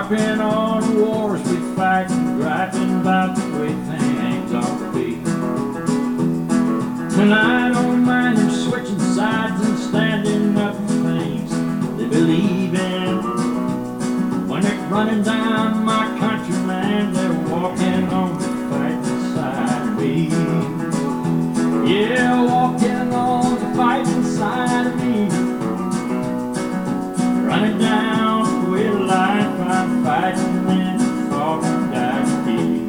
harping on the wars we fight and griping about the way things ought to be. And I don't mind them switching sides and standing up for things they believe in. When they're running down my country, man, they're walking on the fighting side of me. Yeah, walking on the fighting side of me. Running down the way of life, I'm fighting and falling down to be.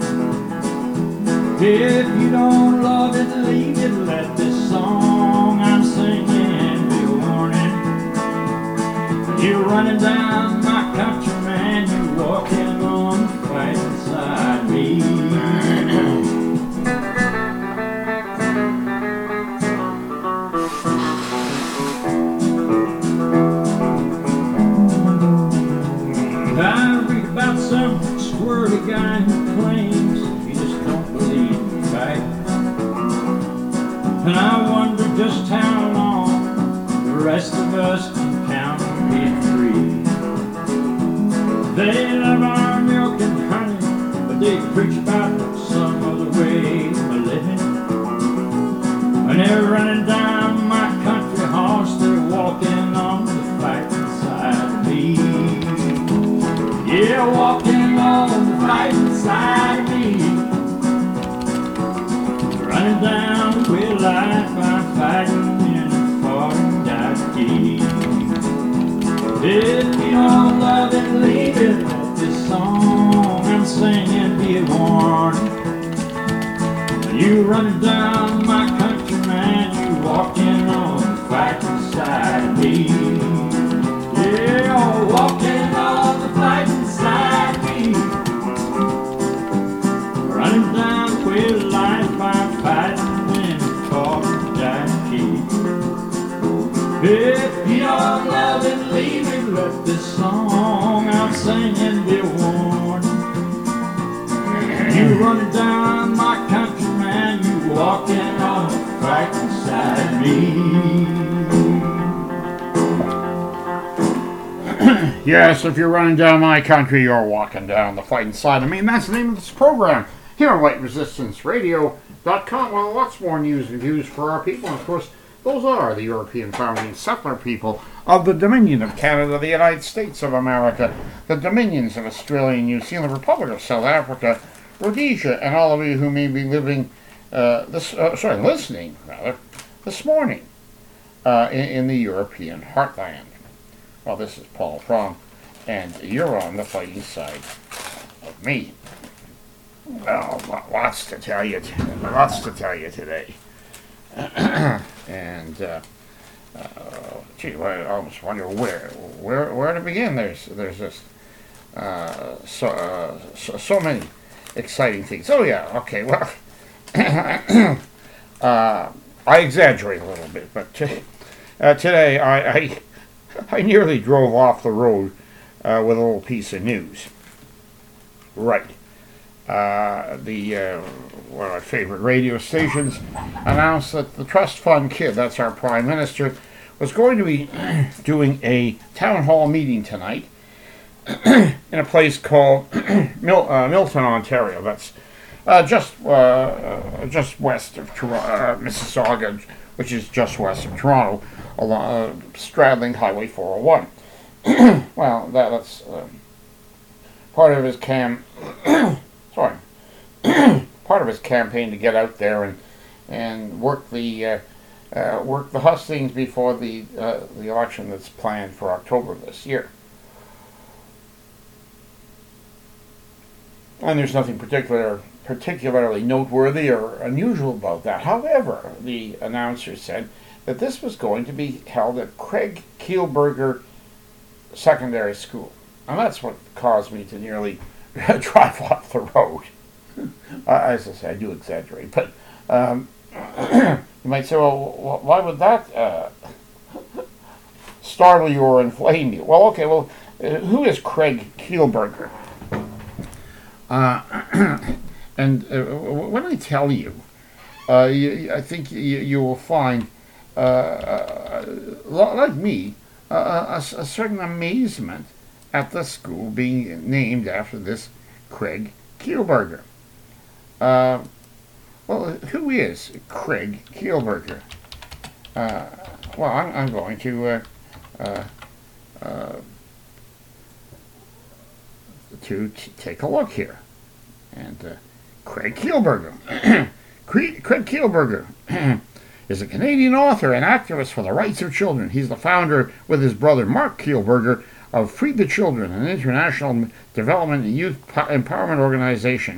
If you don't love it, leave it. Let this song I'm singing be a warning. You're running down my country, man. You're walking on the fighting side of me. I read about some squirrely guy who claims he just don't believe in fight. And I wonder just how long the rest of us can count on being free. They love our milk and honey, but they preach about some other way of living. When they're running down my country horse, they're walking on the fighting side of me. Yeah, walking on the fighting side of me. Running down the way of life, I'm fighting in a foreign dynasty. If you don't love it, leave it. Let this song I'm singing be a warning. You running down my country, man, you walking on the fighting side of me. Yeah, walking on the fighting side of me. Running down the way of life, I'm fighting in a foreign dynasty. If you don't love it, leave it. Let this song I'm singing be a warning. You running down my country, man, you walking on the fighting side of me. Yes, if you're running down my country, you're walking down the fighting side of me. And that's the name of this program here on LightResistanceRadio.com. Well, lots more news and views for our people. And of course, those are the European founding settler people of the Dominion of Canada, the United States of America, the Dominions of Australia and New Zealand, the Republic of South Africa, Rhodesia, and all of you who may be listening this morning in the European heartland. Well, this is Paul Fromm, and you're on the fighting side of me. Well, lots to tell you today. And I almost wonder where to begin. There's just so many exciting things. Oh yeah, okay. Well, I exaggerate a little bit, but today I nearly drove off the road with a little piece of news. Right. One of our favorite radio stations announced that the Trust Fund Kid, that's our Prime Minister, was going to be doing a town hall meeting tonight in a place called Milton, Ontario. That's just west of Toronto, Mississauga, which is just west of Toronto, straddling Highway 401. Well, that's part of his part of his campaign to get out there and work the hustings before the election that's planned for October this year. And there's nothing particularly noteworthy or unusual about that. However, the announcer said that this was going to be held at Craig Kielburger Secondary School. And that's what caused me to nearly drive off the road. As I say, I do exaggerate, but you might say, well, why would that startle you or inflame you? Well, okay, who is Craig Kielburger? And when I tell you, I think you will find, like me, a certain amazement at the school being named after this Craig Kielburger. Well, who is Craig Kielburger? Well, I'm going to take a look here. And Craig Kielburger. Craig Kielburger is a Canadian author and activist for the rights of children. He's the founder, with his brother Mark Kielburger, of Free the Children, an international development and youth empowerment organization.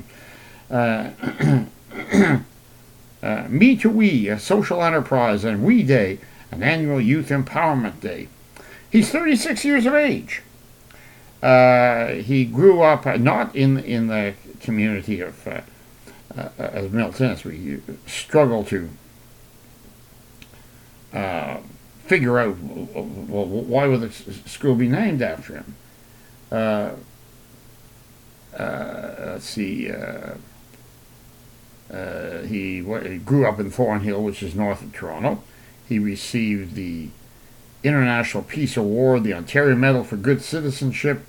Me to We, a social enterprise, and We Day, an annual youth empowerment day. He's 36 years of age. He grew up not in the community of Middle Tennessee. He struggled to figure out, well, why would the school be named after him. Let's see. He grew up in Thornhill, which is north of Toronto. He received the International Peace Award, the Ontario Medal for Good Citizenship,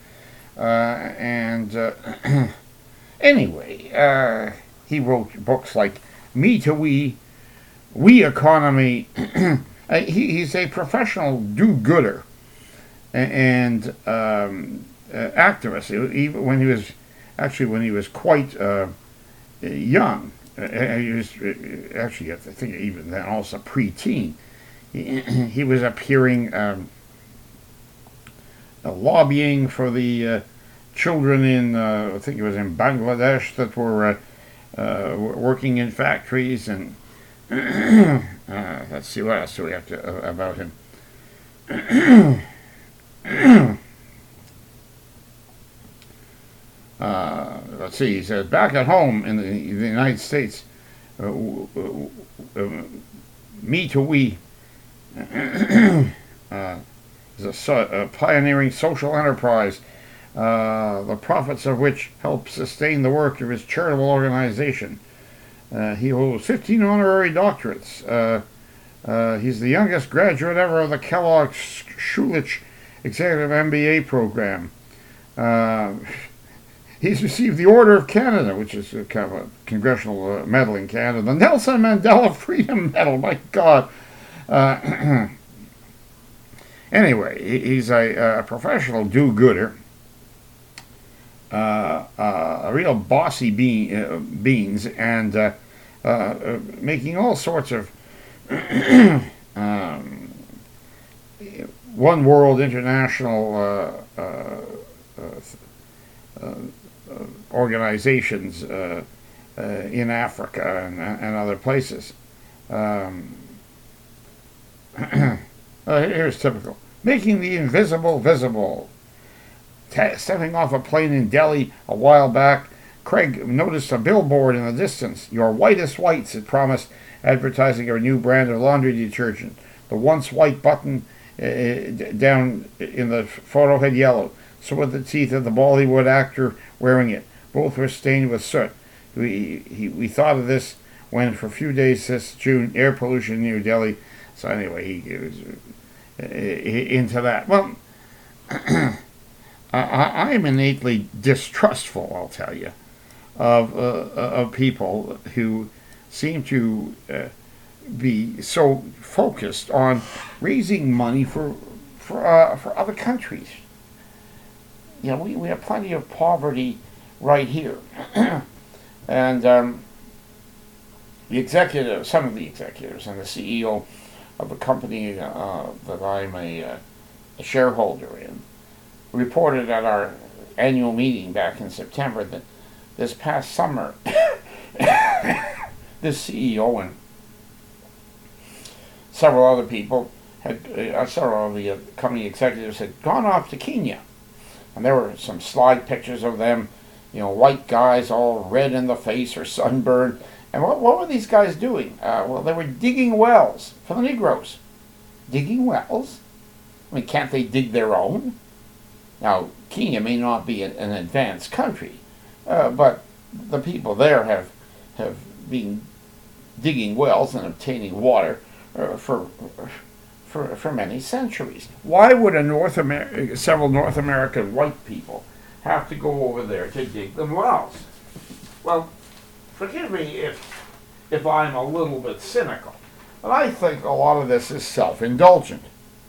anyway, he wrote books like Me to We, We Economy. He's a professional do-gooder and activist. Even when he was quite young, he was actually, I think, even then also preteen. He was appearing, lobbying for the children in, I think it was in Bangladesh, that were working in factories. And let's see, what else do we have to about him? Let's see, he says, back at home in the United States, Me to We is a pioneering social enterprise, the profits of which help sustain the work of his charitable organization. He holds 15 honorary doctorates. He's the youngest graduate ever of the Kellogg Schulich Executive MBA program. He's received the Order of Canada, which is kind of a congressional medal in Canada, the Nelson Mandela Freedom Medal, my God. Anyway, he's a professional do-gooder, a real bossy beans, and making all sorts of one world international organizations in Africa and other places. Here's typical. Making the invisible visible. Stepping off a plane in Delhi a while back, Craig noticed a billboard in the distance. Your whitest whites, it promised, advertising a new brand of laundry detergent. The once white button down in the photo had yellow. So were the teeth of the Bollywood actor wearing it. Both were stained with soot. We thought of this when, for a few days this June, air pollution in New Delhi. So anyway, he was into that. Well, I am innately distrustful, I'll tell you, of people who seem to be so focused on raising money for other countries. You know, we have plenty of poverty right here, and some of the executives, and the CEO of a company that I'm a shareholder in, reported at our annual meeting back in September that this past summer, this CEO and several other people several of the company executives had gone off to Kenya. And there were some slide pictures of them, you know, white guys all red in the face or sunburned. And what were these guys doing? Well, they were digging wells for the Negroes. Digging wells? I mean, can't they dig their own? Now, Kenya may not be an advanced country, but the people there have been digging wells and obtaining water for for many centuries. Why would several North American white people have to go over there to dig them wells? Well, forgive me if I'm a little bit cynical, but I think a lot of this is self-indulgent.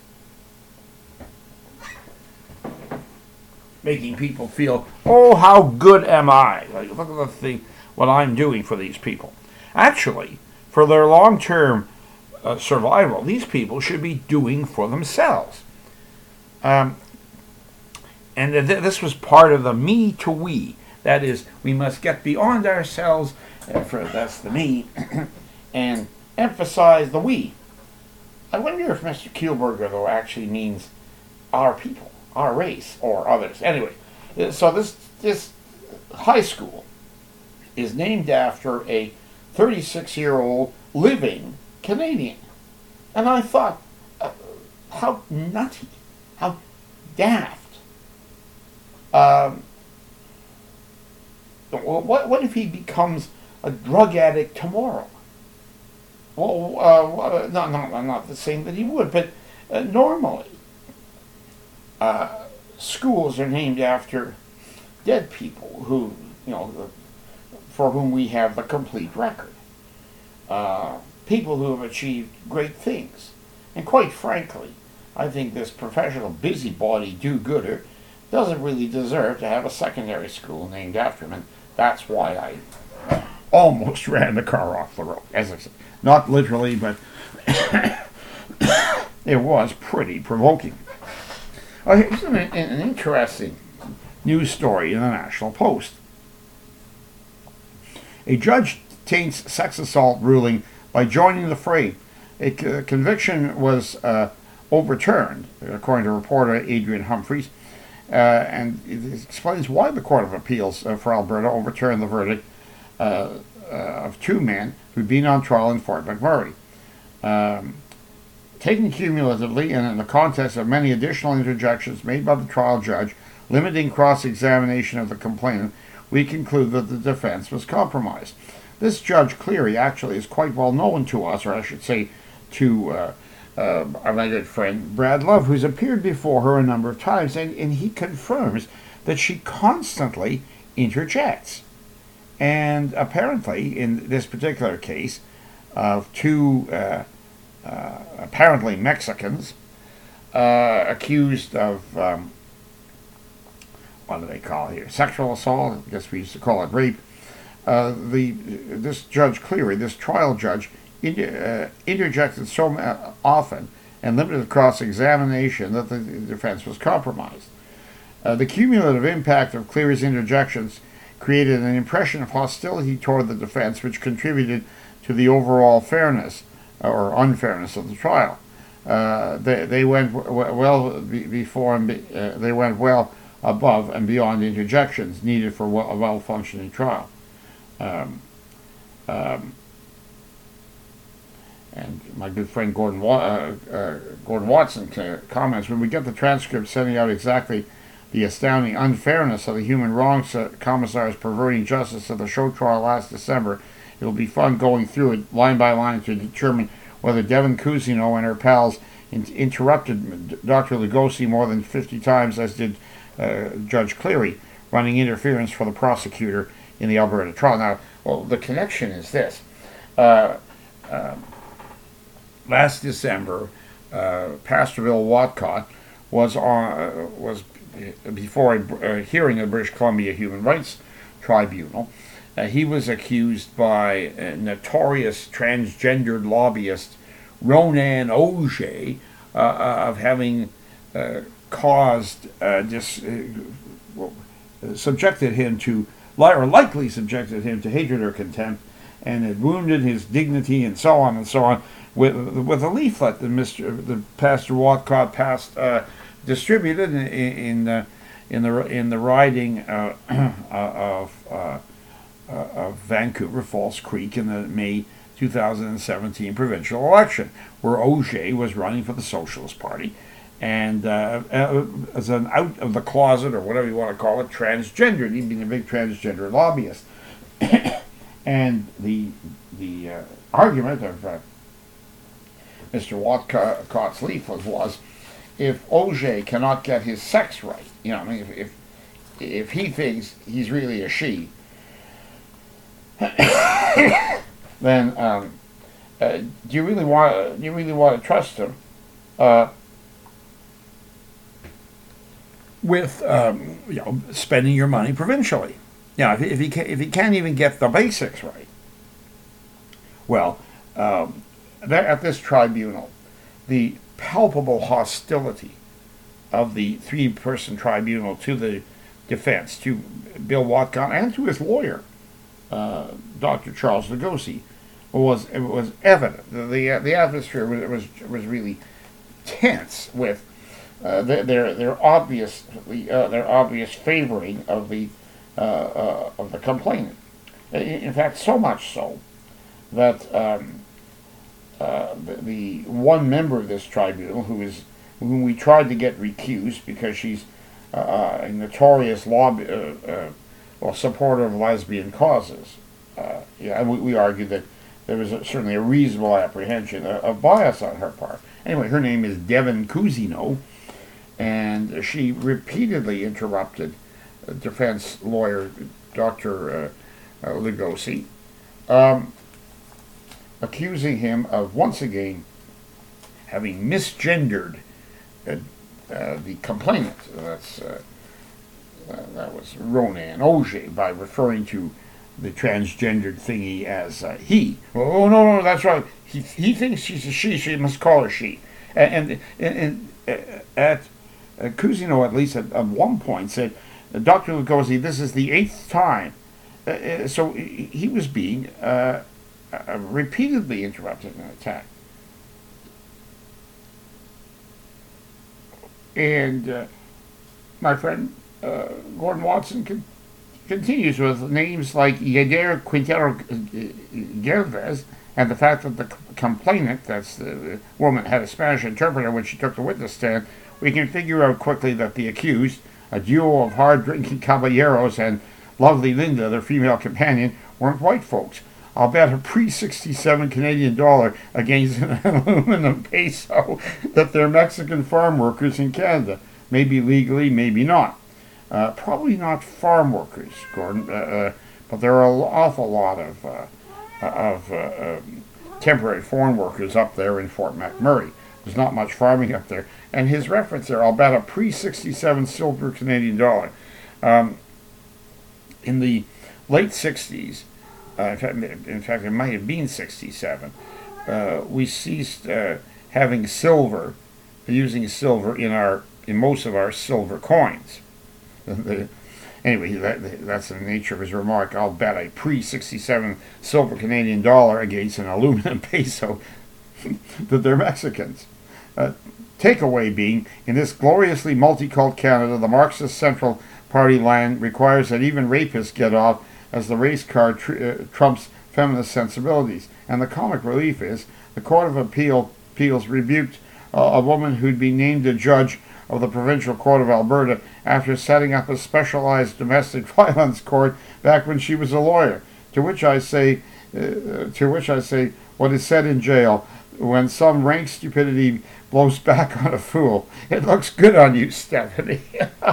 Making people feel, oh, how good am I? Like, look at the thing, what I'm doing for these people. Actually, for their long-term survival, these people should be doing for themselves. And this was part of the me to we. That is, we must get beyond ourselves, that's the me, and emphasize the we. I wonder if Mr. Kielburger, though, actually means our people, our race, or others. Anyway, so this high school is named after a 36-year-old living Canadian. And I thought, how nutty, how daft. What if he becomes a drug addict tomorrow? Well, I'm not saying that he would, but normally schools are named after dead people who, for whom we have the complete record. People who have achieved great things. And quite frankly, I think this professional busybody do-gooder doesn't really deserve to have a secondary school named after him, and that's why I almost ran the car off the road. As I said, not literally, but it was pretty provoking. Here's an interesting news story in the National Post. A judge taints sex assault ruling by joining the fray. A conviction was overturned, according to reporter Adrian Humphreys, and it explains why the Court of Appeals for Alberta overturned the verdict of two men who'd been on trial in Fort McMurray. Taken cumulatively and in the context of many additional interjections made by the trial judge limiting cross-examination of the complainant, we conclude that the defense was compromised. This Judge Cleary actually is quite well known to us, or I should say to our my good friend Brad Love, who's appeared before her a number of times, and he confirms that she constantly interjects. And apparently, in this particular case, of two apparently Mexicans accused of, what do they call it here? Sexual assault? I guess we used to call it rape. This Judge Cleary, this trial judge, interjected so often and limited cross-examination that the defense was compromised. The cumulative impact of Cleary's interjections created an impression of hostility toward the defense, which contributed to the overall fairness or unfairness of the trial. They went well before and they went well above and beyond interjections needed for a well-functioning trial. And my good friend Gordon Watson comments, when we get the transcript setting out exactly the astounding unfairness of the human wrongs commissars perverting justice of the show trial last December, it will be fun going through it line by line to determine whether Devin Cousino and her pals interrupted Dr. Lugosi more than 50 times, as did Judge Cleary, running interference for the prosecutor in the Alberta trial. Now, well, the connection is this. Last December, Pastor Bill Watcott was before a hearing of the British Columbia Human Rights Tribunal. He was accused by a notorious transgendered lobbyist Ronan Auger of having subjected him to, or likely subjected him to hatred or contempt, and had wounded his dignity, and so on and so on, with a leaflet that Pastor Watcott distributed in the riding of Vancouver Falls Creek in the May 2017 provincial election, where Auger was running for the Socialist Party, and as an out of the closet, or whatever you want to call it, transgendered. He'd been a big transgender lobbyist. And the argument of Mr. Walcott's leaflet was, if OJ cannot get his sex right, I mean, if he thinks he's really a she, then do you really want to trust him with spending your money provincially? If he can't even get the basics right. Well, at this tribunal, the palpable hostility of the three-person tribunal to the defense, to Bill Watcott, and to his lawyer, Dr. Charles Lugosi, was evident. The atmosphere was really tense with their obvious favoring of the complainant. In fact, so much so that the one member of this tribunal, whom we tried to get recused because she's a notorious supporter of lesbian causes, we argued that there was certainly a reasonable apprehension of bias on her part. Anyway, her name is Devin Cousineau, and she repeatedly interrupted defense lawyer Dr. Lugosi, accusing him of once again having misgendered the complainant. That was Ronan Auger, by referring to the transgendered thingy as he. Oh no, that's right. He thinks she's a she. She must call her she. And at Cousineau, at least at one point, said, Dr. Lugosi, this is the 8th time. So he was being repeatedly interrupted and attacked. And my friend Gordon Watson continues with names like Yadier Quintero Gervais, and the fact that the complainant, that's the woman, had a Spanish interpreter when she took the witness stand. We can figure out quickly that the accused, a duo of hard-drinking caballeros, and lovely Linda, their female companion, weren't white folks. I'll bet a pre-67 Canadian dollar against an aluminum peso that they're Mexican farm workers in Canada. Maybe legally, maybe not. Probably not farm workers, Gordon, but there are an awful lot of temporary foreign workers up there in Fort McMurray. There's not much farming up there. And his reference there, I'll bet a pre-67 silver Canadian dollar. In the late 60s, in fact, it might have been 67, we ceased having silver, using silver in most of our silver coins. Anyway, that's the nature of his remark. I'll bet a pre-67 silver Canadian dollar against an aluminum peso that they're Mexicans. Takeaway being, in this gloriously multicult Canada, the Marxist Central Party land requires that even rapists get off, as the race card trumps feminist sensibilities. And the comic relief is, the Court of Appeals rebuked a woman who'd been named a judge of the Provincial Court of Alberta after setting up a specialized domestic violence court back when she was a lawyer. To which I say, what is said in jail, when some rank stupidity blows back on a fool, it looks good on you, Stephanie.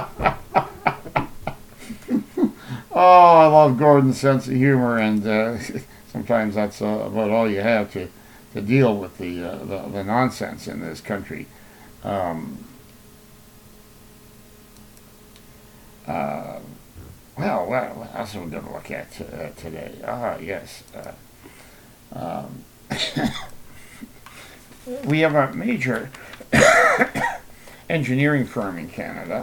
Oh, I love Gordon's sense of humor, and sometimes that's about all you have to deal with the nonsense in this country. Well, what else are we going to look at today? Yes. We have a major engineering firm in Canada.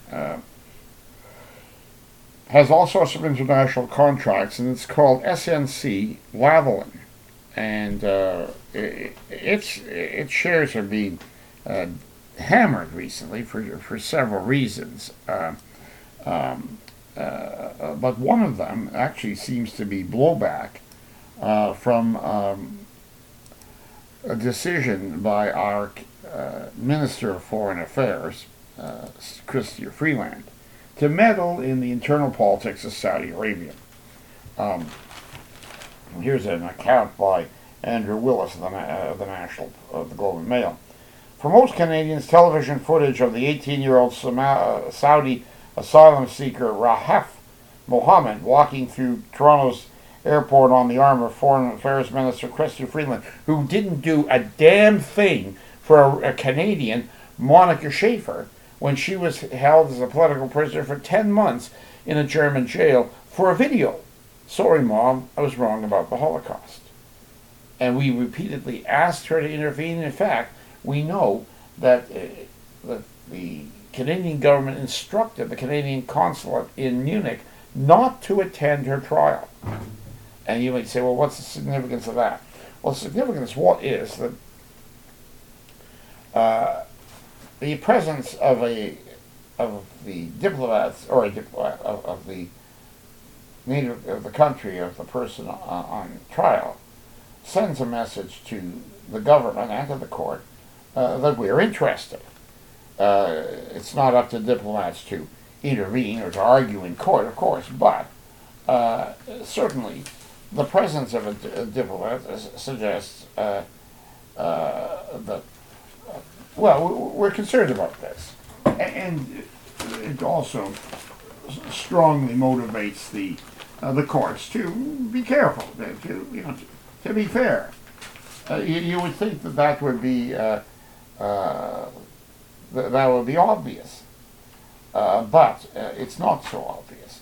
Has all sorts of international contracts, and it's called SNC Lavalin. And its shares are being hammered recently for several reasons. But one of them actually seems to be blowback from a decision by our Minister of Foreign Affairs, Chrystia Freeland, to meddle in the internal politics of Saudi Arabia. Here's an account by Andrew Willis of the Globe and Mail. For most Canadians, television footage of the 18-year-old Saudi asylum seeker Rahaf Mohammed walking through Toronto's airport on the arm of Foreign Affairs Minister Chrystia Freeland, who didn't do a damn thing for a Canadian, Monica Schaefer, when she was held as a political prisoner for 10 months in a German jail for a video. Sorry, Mom, I was wrong about the Holocaust. And we repeatedly asked her to intervene. In fact, we know that the Canadian government instructed the Canadian consulate in Munich not to attend her trial. And you might say, well, what's the significance of that? Well, the significance is that the presence of the diplomats or of the native of the country of the person on trial sends a message to the government and to the court that we're interested. It's not up to diplomats to intervene or to argue in court, of course, but certainly the presence of a diplomat suggests that, well, we're concerned about this. And it also strongly motivates the courts to be careful, to be fair. You would think that would be that would be obvious, but it's not so obvious.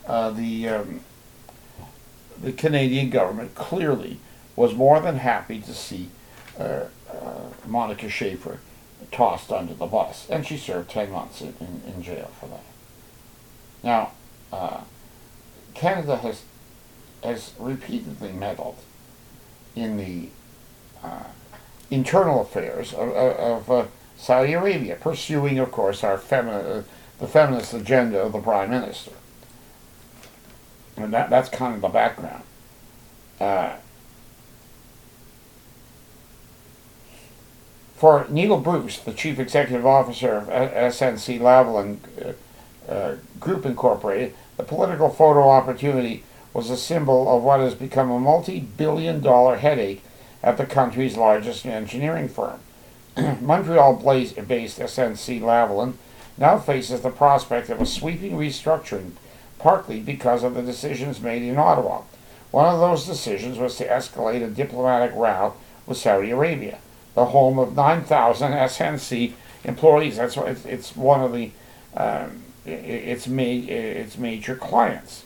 The Canadian government clearly was more than happy to see Monica Schaefer tossed under the bus, and she served 10 months in jail for that. Now, Canada has repeatedly meddled in the internal affairs of Saudi Arabia, pursuing, of course, the feminist agenda of the Prime Minister. And that's kind of the background. For Neil Bruce, the Chief Executive Officer of SNC-Lavalin Group Incorporated, the political photo opportunity was a symbol of what has become a multi-billion-dollar headache at the country's largest engineering firm. Montreal-based SNC-Lavalin now faces the prospect of a sweeping restructuring, partly because of the decisions made in Ottawa. One of those decisions was to escalate a diplomatic row with Saudi Arabia, the home of 9,000 SNC employees. That's why it's one of the its major clients.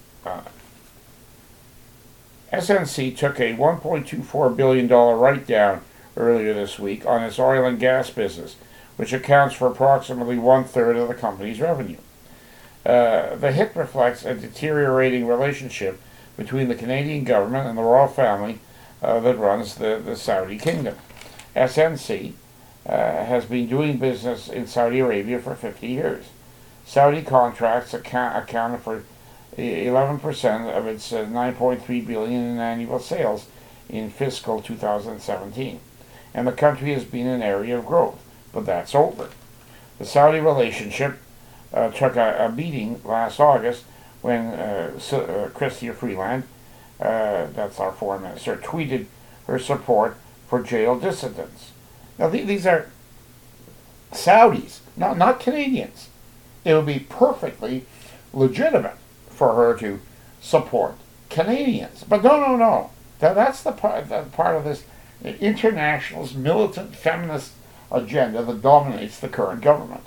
SNC took a $1.24 billion write-down earlier this week on its oil and gas business, which accounts for approximately 1/3 of the company's revenue. The hit reflects a deteriorating relationship between the Canadian government and the royal family that runs the Saudi kingdom. SNC has been doing business in Saudi Arabia for 50 years. Saudi contracts accounted for 11% of its $9.3 billion in annual sales in fiscal 2017, and the country has been an area of growth, but that's over. The Saudi relationship took a beating last August when Chrystia Freeland, that's our foreign minister, tweeted her support for jail dissidents. Now these are Saudis, not Canadians. It would be perfectly legitimate for her to support Canadians, but no. That's the part of this internationalist, militant, feminist agenda that dominates the current government.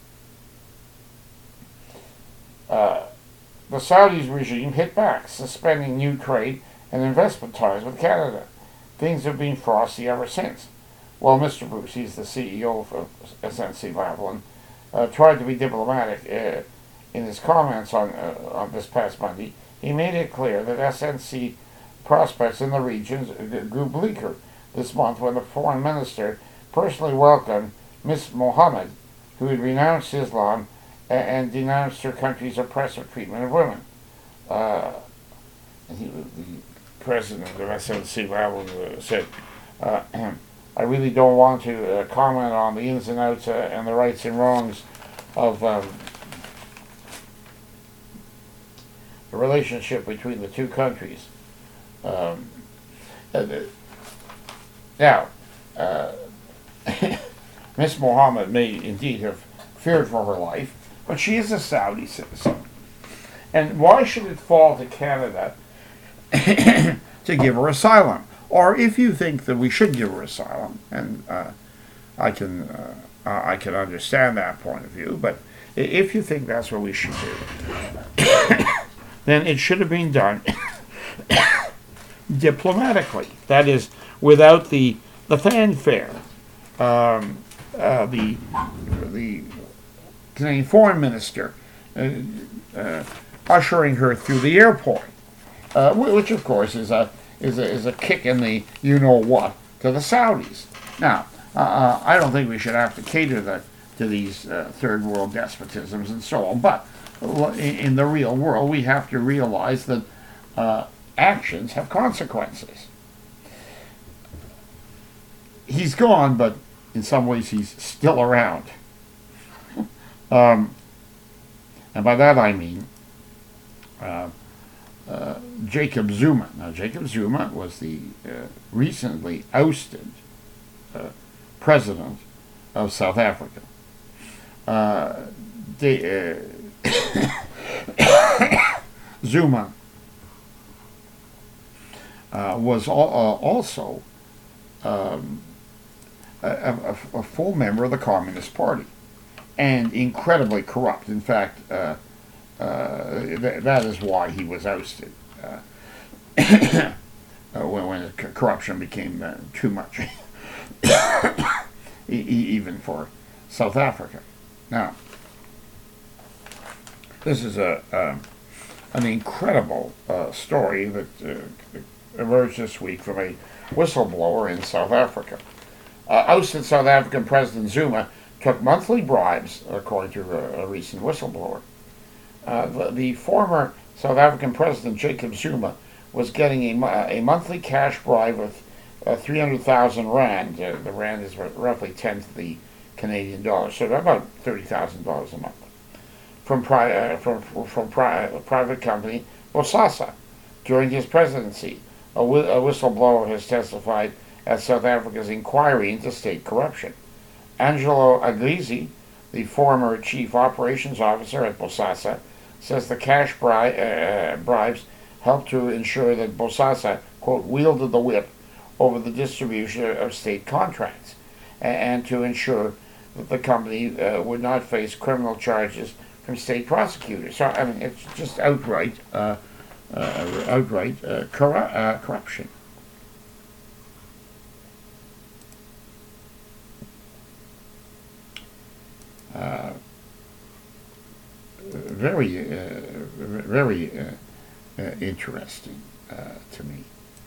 The Saudis regime hit back, suspending new trade and investment ties with Canada. Things have been frosty ever since. Well, Mr. Bruce, he's the CEO of SNC-Lavalin, tried to be diplomatic in his comments on this past Monday. He made it clear that SNC prospects in the region grew bleaker this month when the foreign minister personally welcomed Ms. Mohammed, who had renounced Islam and denounced her country's oppressive treatment of women. The president of SNC-Lavalin said, I really don't want to comment on the ins and outs and the rights and wrongs of the relationship between the two countries. Now, Miss Mohammed may indeed have feared for her life, but she is a Saudi citizen. And why should it fall to Canada to give her asylum? Or if you think that we should give her asylum, and I can understand that point of view, but if you think that's what we should do, then it should have been done diplomatically. That is, without the fanfare. The Canadian Foreign Minister ushering her through the airport, which of course is a kick in the you know what to the Saudis. Now, I don't think we should have to cater to these third world despotisms and so on, but in the real world we have to realize that actions have consequences. He's gone, but in some ways he's still around. And by that I mean Jacob Zuma. Now, Jacob Zuma was the recently ousted president of South Africa. Zuma was also a full member of the Communist Party and incredibly corrupt. In fact, that is why he was ousted when corruption became too much, even for South Africa. Now, this is an incredible story that emerged this week from a whistleblower in South Africa. Ousted South African President Zuma took monthly bribes, according to a recent whistleblower. The former South African President Jacob Zuma was getting a monthly cash bribe of 300,000 rand. The rand is roughly 10th the Canadian dollar, so about $30,000 a month, from private company Bosasa during his presidency. A whistleblower has testified at South Africa's inquiry into state corruption. Angelo Agrizi, the former chief operations officer at Bosasa, says the cash bribes helped to ensure that Bosasa, quote, wielded the whip over the distribution of state contracts, and to ensure that the company would not face criminal charges from state prosecutors. So, I mean, it's just outright corruption. Very interesting to me.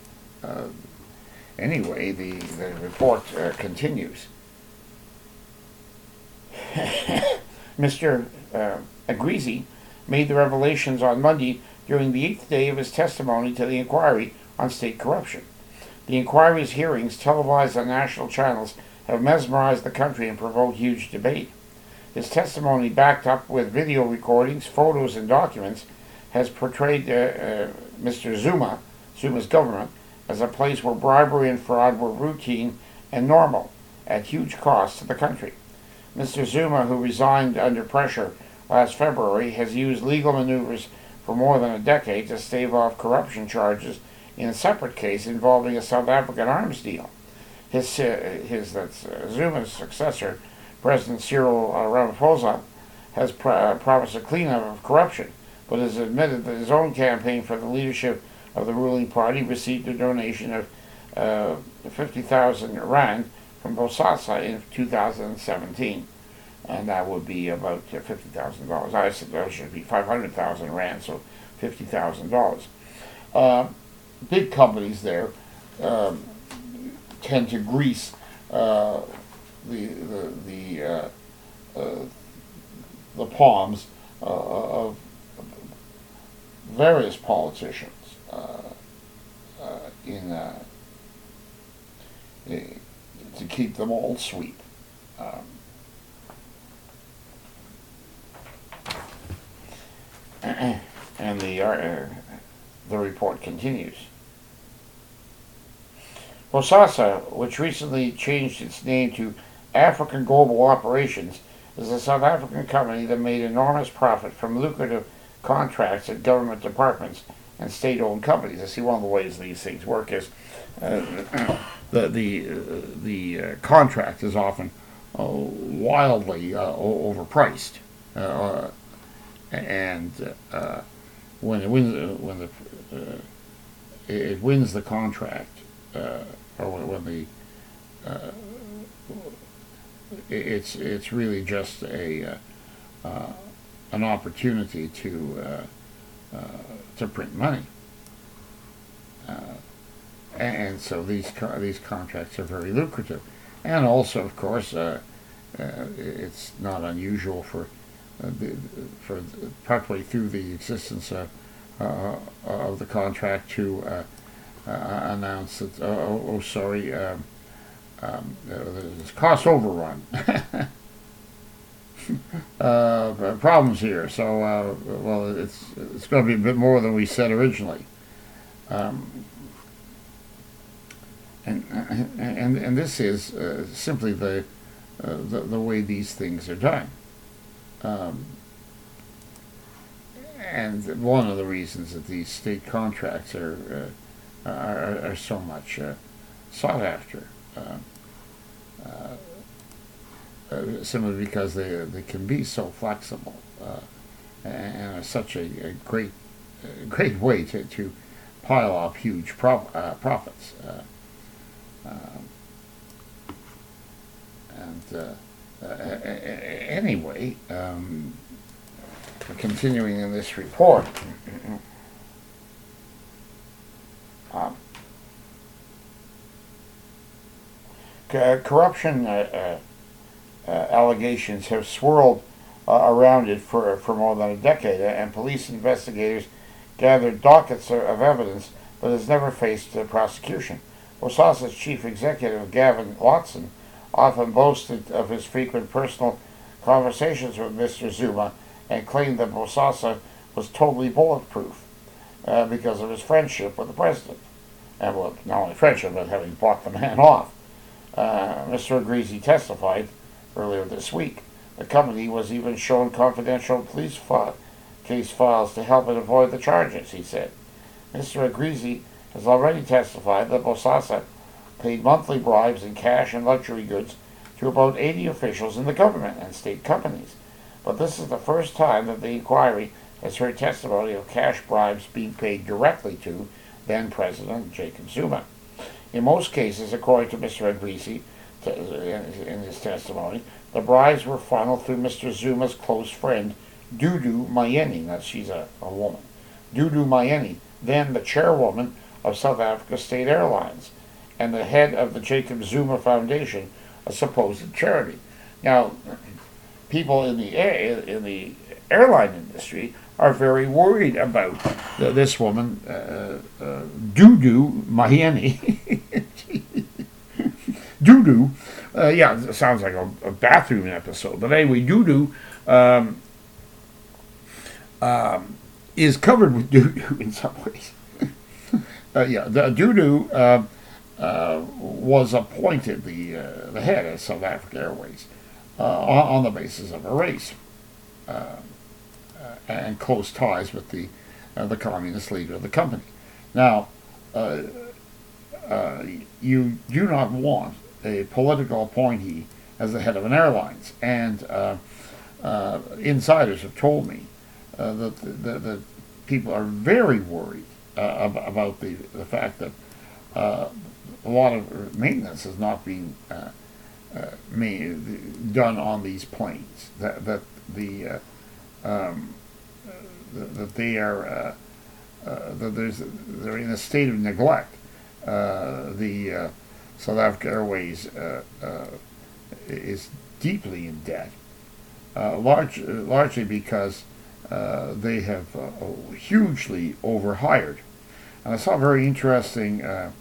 Anyway, the report continues. Mr. Agrizi made the revelations on Monday during the 8th day of his testimony to the inquiry on state corruption. The inquiry's hearings, televised on national channels, have mesmerized the country and provoked huge debate. His testimony, backed up with video recordings, photos, and documents, has portrayed Mr. Zuma's government, as a place where bribery and fraud were routine and normal, at huge cost to the country. Mr. Zuma, who resigned under pressure last February, has used legal maneuvers for more than a decade to stave off corruption charges in a separate case involving a South African arms deal. Zuma's successor, President Cyril Ramaphosa, has promised a cleanup of corruption, but has admitted that his own campaign for the leadership of the ruling party received a donation of 50,000 rand from Bosasa in 2017, and that would be about $50,000. I said that should be 500,000 rand, so $50,000. Big companies there tend to grease the palms of various politicians to keep them all sweet. And the report continues. Bosasa, which recently changed its name to African Global Operations, is a South African company that made enormous profit from lucrative contracts at government departments and state-owned companies. I see one of the ways these things work is the contract is often wildly overpriced, and when it wins the contract, or when it's really just an opportunity to print money, and so these contracts are very lucrative, and also, of course, it's not unusual for partway through the existence of the contract to announce that there's cost overrun. Problems here. So well, it's going to be a bit more than we said originally, and this is simply the way these things are done. And one of the reasons that these state contracts are so much sought after, simply because they can be so flexible, and are such a great way to pile up huge profits. Anyway, continuing in this report, corruption allegations have swirled around it for more than a decade, and police investigators gathered dockets of evidence but has never faced prosecution. Bosasa's chief executive, Gavin Watson, often boasted of his frequent personal conversations with Mr. Zuma and claimed that Bosasa was totally bulletproof because of his friendship with the president. And well, not only friendship, but having bought the man off. Mr. Agrizi testified earlier this week. The company was even shown confidential police case files to help it avoid the charges, he said. Mr. Agrizi has already testified that Bosasa paid monthly bribes in cash and luxury goods to about 80 officials in the government and state companies. But this is the first time that the inquiry has heard testimony of cash bribes being paid directly to then-President Jacob Zuma. In most cases, according to Mr. Agrizi, in his testimony, the bribes were funneled through Mr. Zuma's close friend, Dudu Myeni. Now, she's a woman. Dudu Myeni, then the chairwoman of South Africa State Airlines, and the head of the Jacob Zuma Foundation, a supposed charity. Now, people in the airline industry are very worried about this woman, Dudu Myeni. Dudu, yeah, it sounds like a bathroom episode. But anyway, Dudu is covered with doo-doo in some ways. Dudu was appointed the head of South Africa Airways on the basis of a race and close ties with the communist leader of the company. Now, you do not want a political appointee as the head of an airlines, and insiders have told me that the people are very worried about the fact that a lot of maintenance is not being done on these planes. That they are they're in a state of neglect. The South Africa Airways is deeply in debt, largely because they have hugely overhired. And I saw a very interesting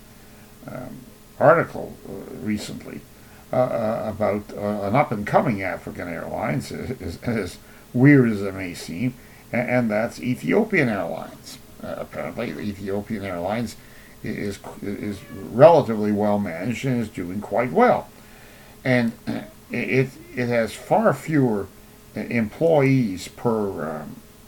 article recently about an up-and-coming African Airlines, as weird as it may seem, and that's Ethiopian Airlines. Apparently, Ethiopian Airlines is relatively well managed and is doing quite well. And it has far fewer employees per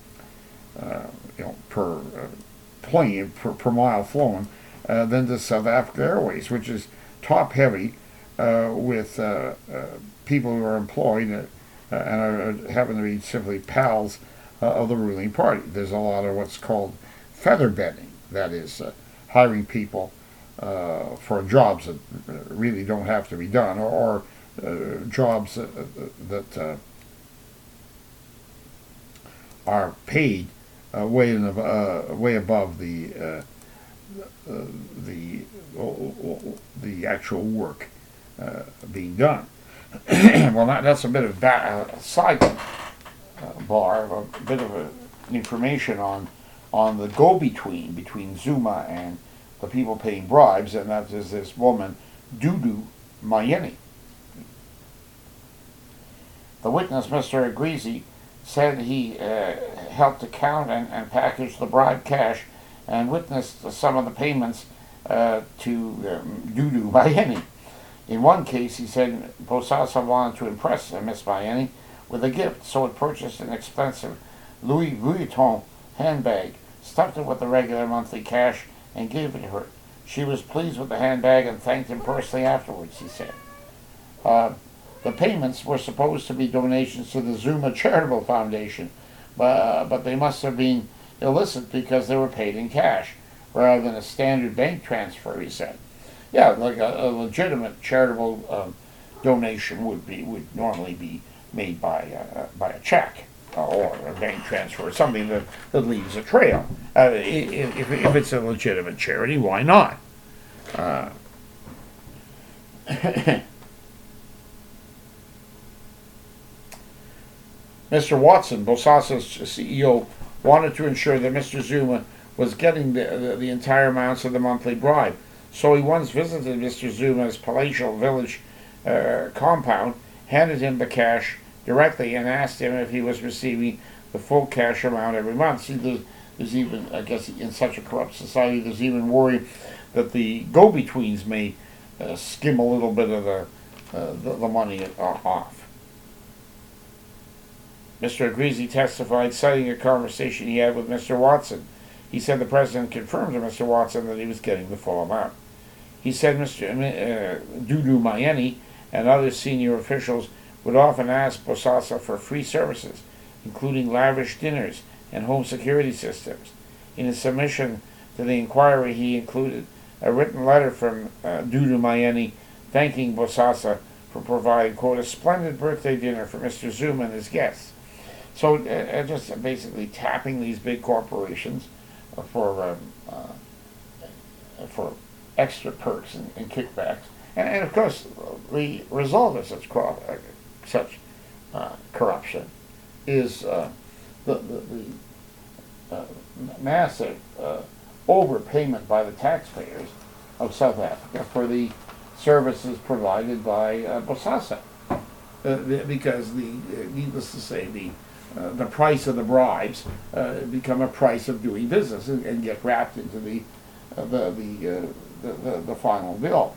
per plane per mile flown than the South Africa Airways, which is top heavy with people who are employed and happen to be simply pals of the ruling party. There's a lot of what's called feather bedding, that is, hiring people for jobs that really don't have to be done, or jobs that are paid way above the actual work being done. Well, that's a bit of sidebar, a bit of information on the between Zuma and the people paying bribes, and that is this woman, Dudu Mayeni. The witness, Mr. Agrizi, said he helped to count and package the bribe cash and witnessed some of the payments to Dudu Mayeni. In one case, he said Bosasa wanted to impress Miss Mayeni with a gift, so it purchased an expensive Louis Vuitton handbag, stuffed it with the regular monthly cash, and gave it to her. She was pleased with the handbag and thanked him personally afterwards, he said. The payments were supposed to be donations to the Zuma Charitable Foundation, but they must have been illicit because they were paid in cash, rather than a standard bank transfer, he said. Yeah, like a legitimate charitable donation would normally be made by a check or a bank transfer, something that leaves a trail. If it's a legitimate charity, why not? Mr. Watson, Bosasa's CEO, wanted to ensure that Mr. Zuma was getting the entire amounts of the monthly bribe. So he once visited Mr. Zuma's palatial village compound, handed him the cash directly, and asked him if he was receiving the full cash amount every month. See, there's even, I guess, in such a corrupt society, there's even worry that the go-betweens may skim a little bit of the money off. Mr. Agrizi testified, citing a conversation he had with Mr. Watson. He said the president confirmed to Mr. Watson that he was getting the full amount. He said Mr. Dudu Mayeni and other senior officials would often ask Bosasa for free services, including lavish dinners and home security systems. In his submission to the inquiry, he included a written letter from Dudu Mayeni thanking Bosasa for providing, quote, a splendid birthday dinner for Mr. Zuma and his guests. So just basically tapping these big corporations for extra perks and kickbacks, and of course the result of such corruption is the massive overpayment by the taxpayers of South Africa for the services provided by Bosasa, because needless to say, the price of the bribes become a price of doing business and get wrapped into the final bill.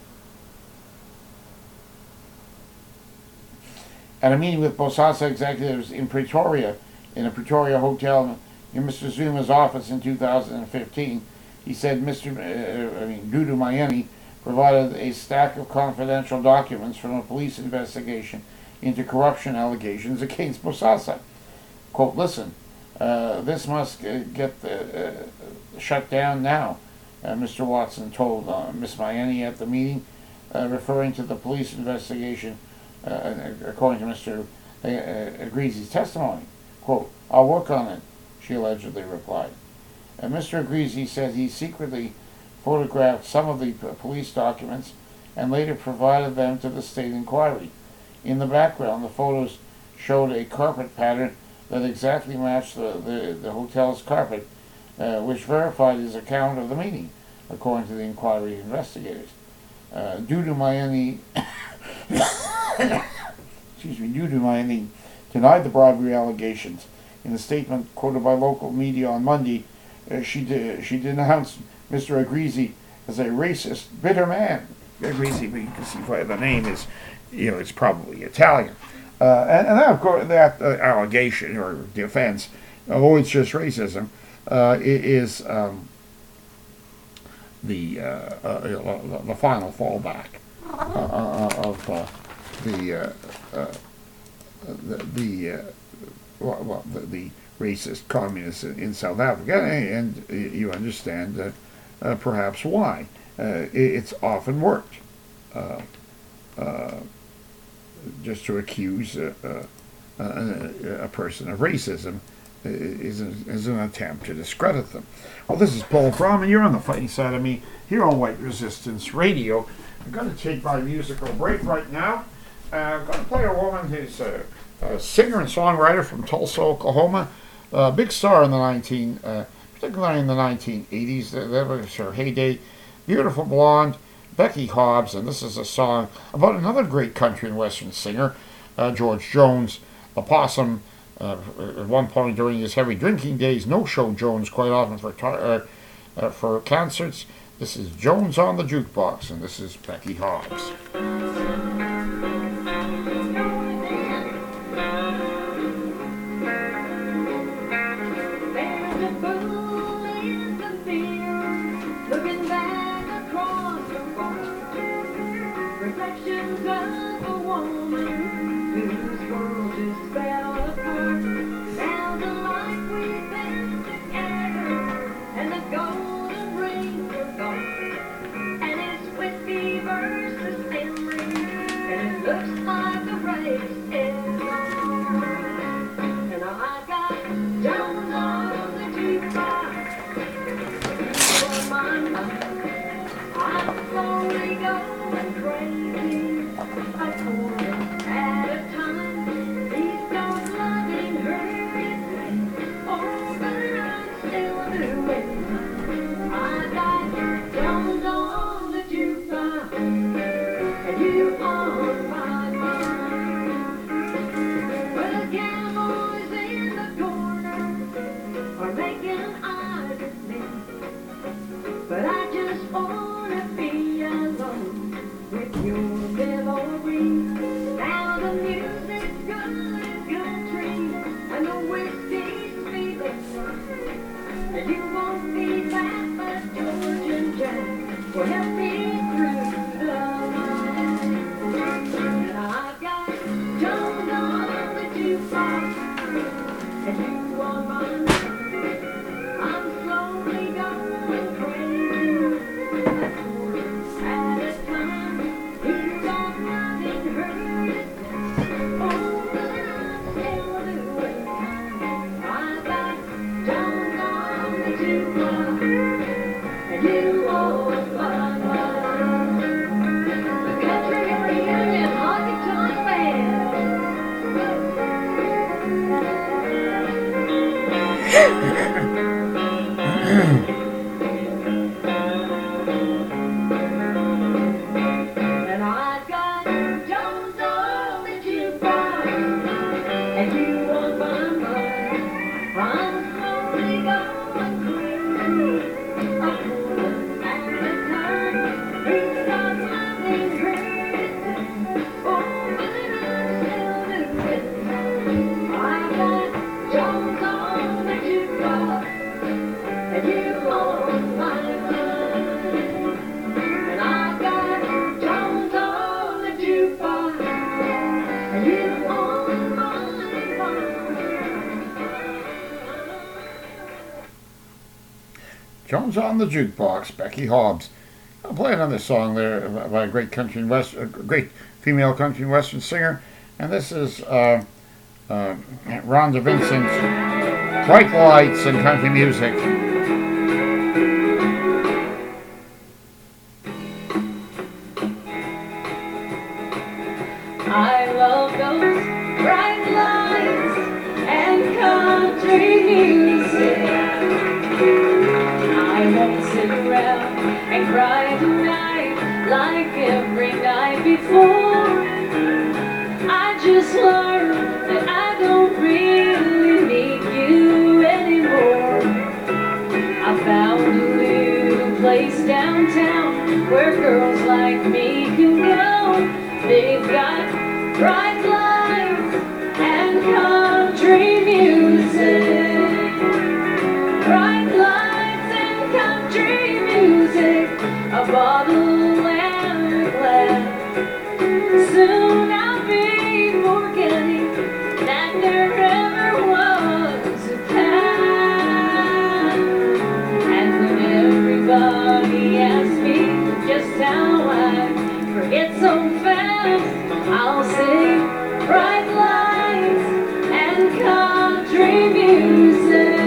At a meeting with Bosasa executives in Pretoria, in a Pretoria hotel in Mr. Zuma's office in 2015, he said Dudu Mayeni provided a stack of confidential documents from a police investigation into corruption allegations against Bosasa. Quote, listen, this must get shut down now, Mr. Watson told Ms. Mayeni at the meeting, referring to the police investigation, according to Mr. Agrizi's testimony. Quote, I'll work on it, she allegedly replied. Mr. Agrizi said he secretly photographed some of the police documents and later provided them to the state inquiry. In the background, the photos showed a carpet pattern that exactly matched the hotel's carpet, which verified his account of the meeting, according to the inquiry investigators. Dudu Mayeni denied the bribery allegations. In a statement quoted by local media on Monday, she denounced Mr. Agrisi is a racist, bitter man. Agrisi, you can see by the name is, it's probably Italian. And then, of course, that allegation or defense, oh, it's just racism, is the final fallback of the racist communists in South Africa, and you understand that perhaps why. It's often worked. Just to accuse a person of racism is an attempt to discredit them. Well, this is Paul Fromm, and you're on the fighting side of me here on White Resistance Radio. I'm going to take my musical break right now. I'm going to play a woman who's a singer and songwriter from Tulsa, Oklahoma. Big star in the particularly in the 1980s. That was her heyday. Beautiful blonde, Becky Hobbs, and this is a song about another great country and western singer, George Jones, the possum. At one point during his heavy drinking days, no-show Jones quite often for concerts. This is Jones on the Jukebox, and this is Becky Hobbs. Jones on the Jukebox, Becky Hobbs. I'll play another song there by a great great female country and western singer, and this is Rhonda Vincent's "Bright Lights in Country Music." I love those bright lights and country music. I won't sit around and cry tonight like every night before. I just learned that I don't really need you anymore. I found a little place place downtown where girls like me can go. They've got bright lights and country music. Bright lights and country music. A bottle and a glass. Soon I'll be forgetting that there ever was a past. And when everybody asks me just how I forget so fast, I'll sing bright lights and country music.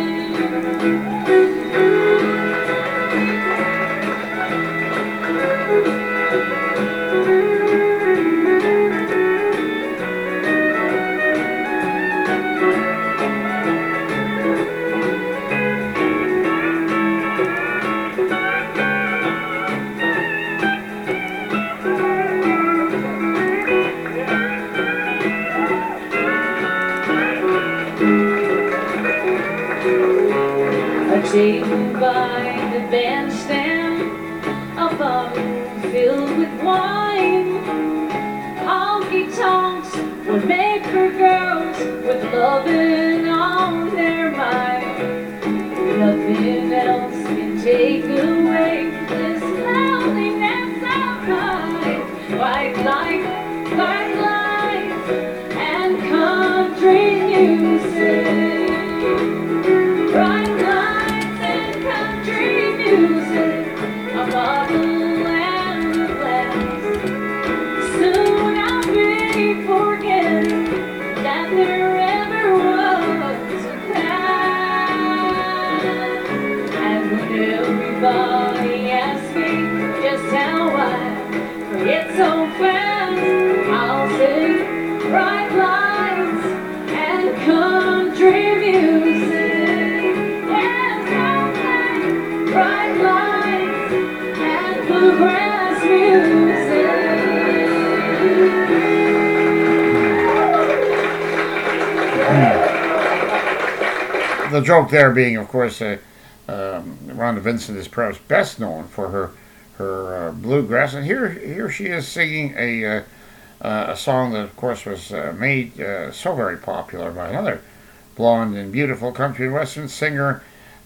A table by the bandstand, a bottle filled with wine. Honky tonks were made for girls with loving on their mind. Nothing else can take away this loneliness outside. White lights, and country music. Bright lights and country music. A bottle and a glass. Soon I'll be forgetting that there ever was a past. And when everybody asks me just how I forget so fast, I'll sing bright lights and country music. Yes, I'll sing bright lights and bluegrass music. The joke there being, of course, Rhonda Vincent is perhaps best known for her bluegrass, and here she is singing a song that, of course, was made so very popular by another blonde and beautiful country and western singer,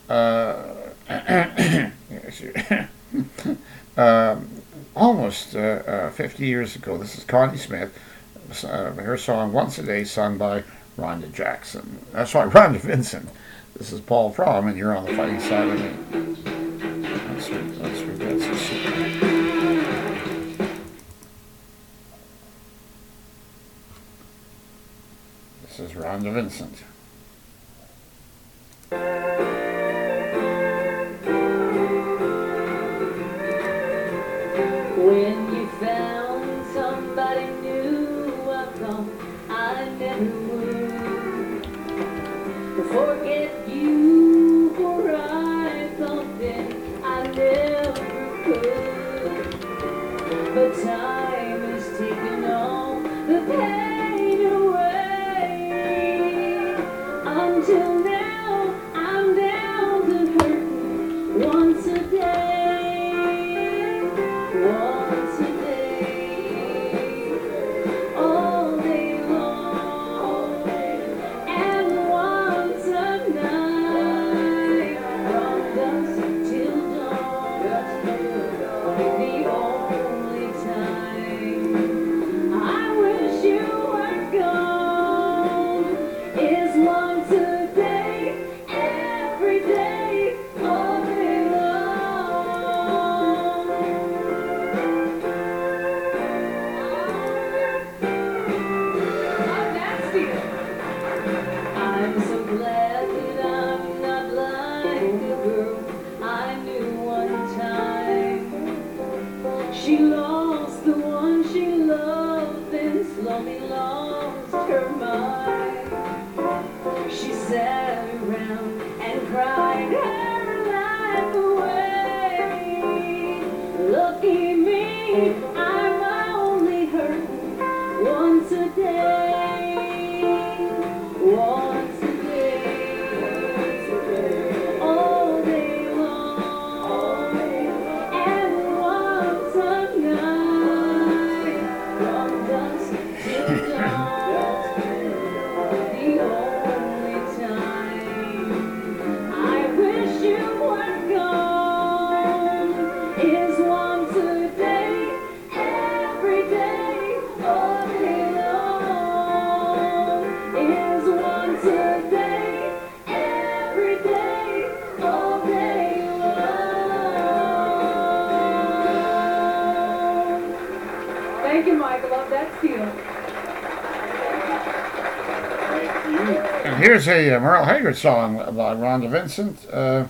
almost 50 years ago. This is Connie Smith. Her song "Once a Day," sung by Rhonda Vincent. This is Paul Fromm, and you're on the fighting side of me. Let's read that. This is Rhonda Vincent. When you found somebody new, I thought I never would forget you, for I thought then I never could. But time has taken all the pain away. Until now, I'm down to hurting once a day. Once a day, all day long, and once a night, from dusk till dawn. The only time I wish you were gone is once a day, every day, all day long. I'm so glad that I'm not like the girl I knew one time. She lost the one she loved and slowly lost her mind. She sat around and cried her life away. Lucky me, I'm only hurting once a day. Once a day, all day long, Thank you, Mike. I love that feel. And here's a Merle Haggard song by Rhonda Vincent.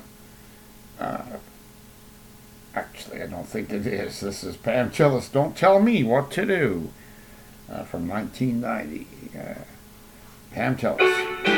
Actually, I don't think it is. This is Pam Tillis, Don't Tell Me What to Do, from 1990. Pam Tillis.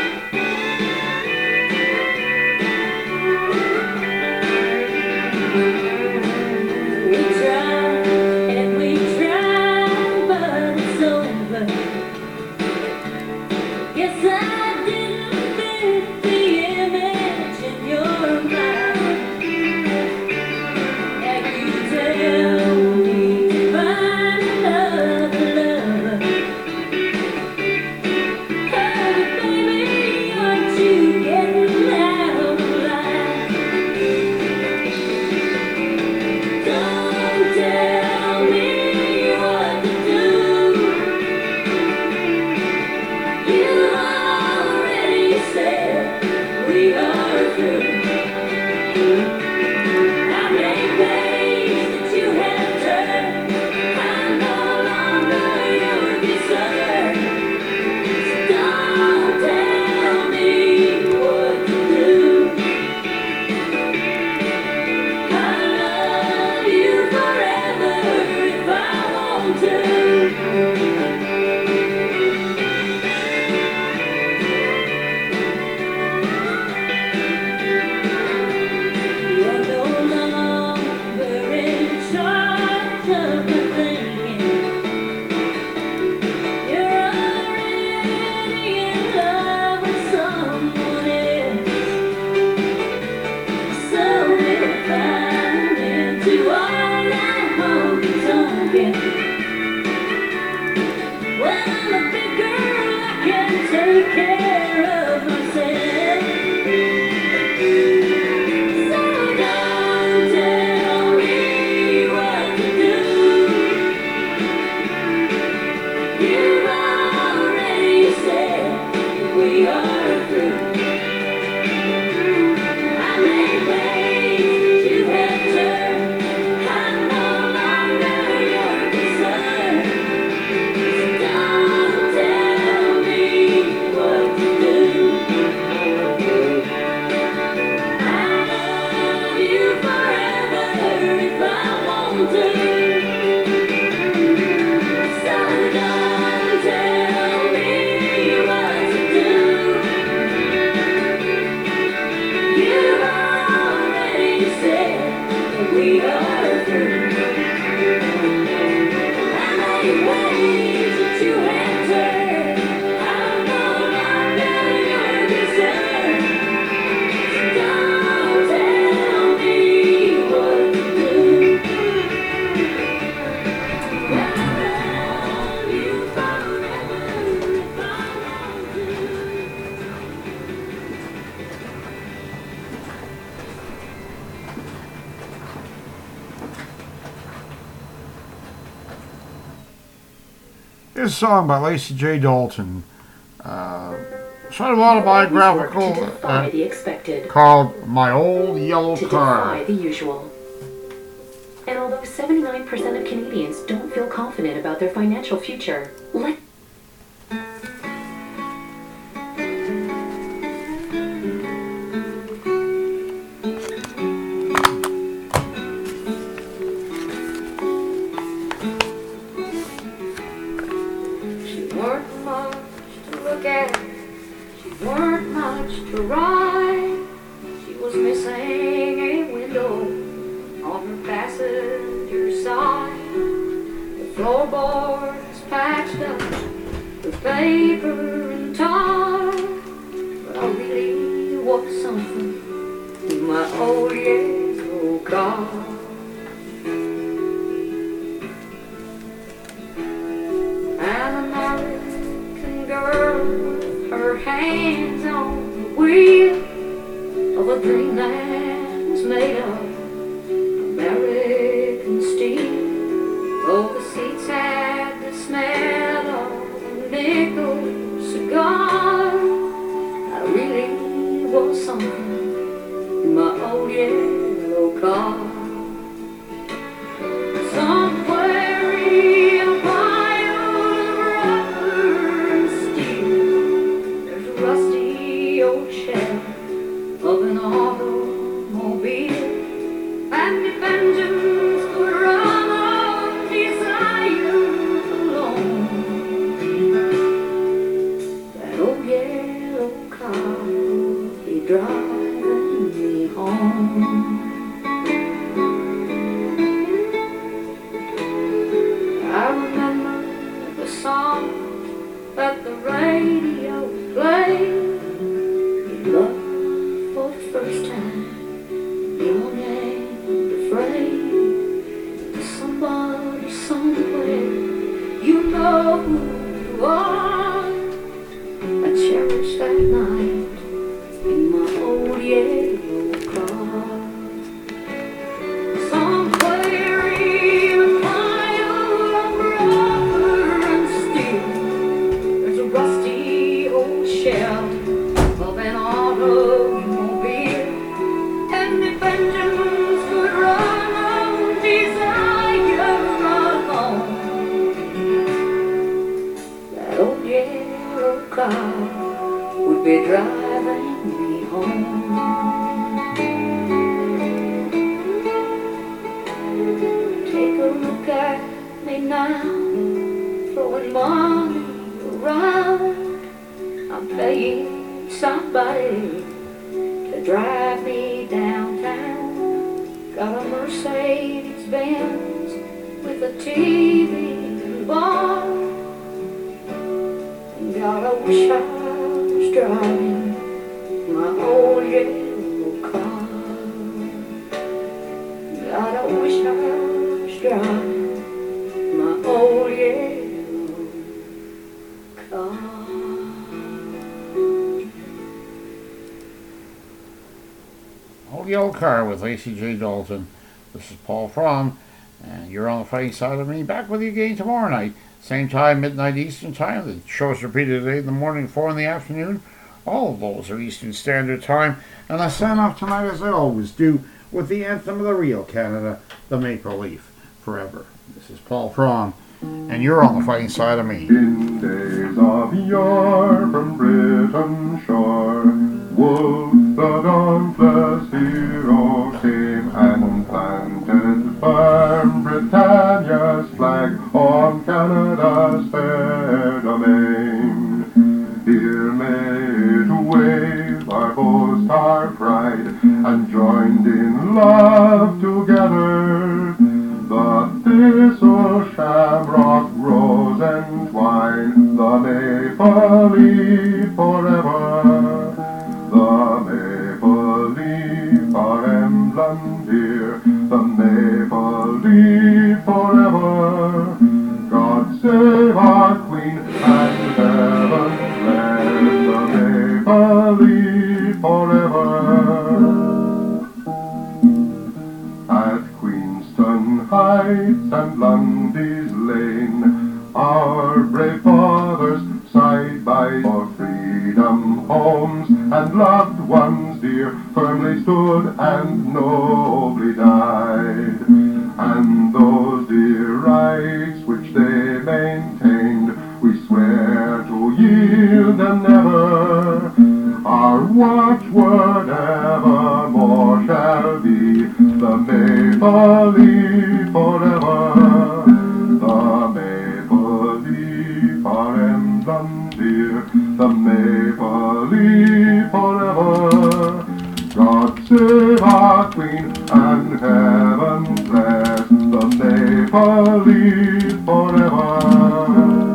Here's a song by Lacey J. Dalton, sort of autobiographical, The expected. called My Old Yellow To Car. defy the usual. And although 79% of Canadians don't feel confident about their financial future, let She weren't much to look at, she weren't much to ride. She was missing a window on her passenger side. The floorboards patched up with paper and tar. But I really was something in my old yellow car. An American girl with her hands on the wheel of a dream that was made of American steel. Though the seats had the smell of a nickel cigar, I really was something in my old yellow car. Somewhere in my me now, throwing money around. I'm paying somebody to drive me downtown. Got a Mercedes Benz with a TV and bar. God, I wish I was driving my old yellow car. God, I wish I was driving my old yellow car. Old Yellow Car with Lacey J. Dalton. This is Paul Fromm, and you're on the fighting side of me. Back with you again tomorrow night. Same time, midnight Eastern Time. The show's repeated today in the morning, 4 in the afternoon. All of those are Eastern Standard Time. And I sign off tonight, as I always do, with the anthem of the real Canada, the Maple Leaf, Forever. This is Paul Fromm, and you're on the fighting side of me. In days of yore from Britain's shore, Wolfe the dauntless hero came and planted firm Britannia's flag on Canada's fair domain. Here made to wave our boast, our pride, and joined in love together. The thistle, shamrock, rose, and twine, the maple leaf forever. The maple leaf, our emblem dear, the maple leaf forever. God save our Queen and heaven bless the maple leaf forever. At Queenston Heights and Lundy's Lane, our brave fathers side by for freedom, homes and loved ones dear, firmly stood and nobly died. And those dear rights which they maintained, we swear to yield them never. Our watchword evermore shall be the maple leaf forever. The maple leaf, our emblem dear, the maple leaf forever. God save our Queen and heaven bless the maple leaf forever.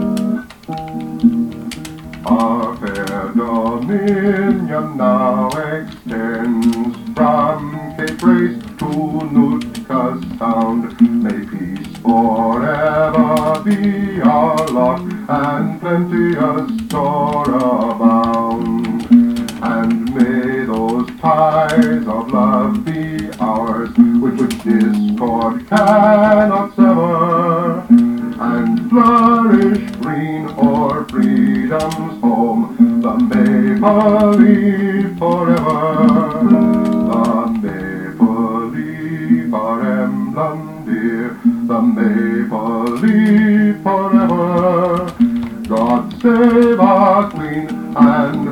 Our fair dominion now extends from Cape Race to Nootka Sound. May peace forever be our lot, and plenteous store abound. And may those ties of love be ours, which discord cannot sever, and flourish green o'er freedom's home, the maple leaf forever. The maple leaf, our emblem dear, the maple leaf forever. God save our Queen and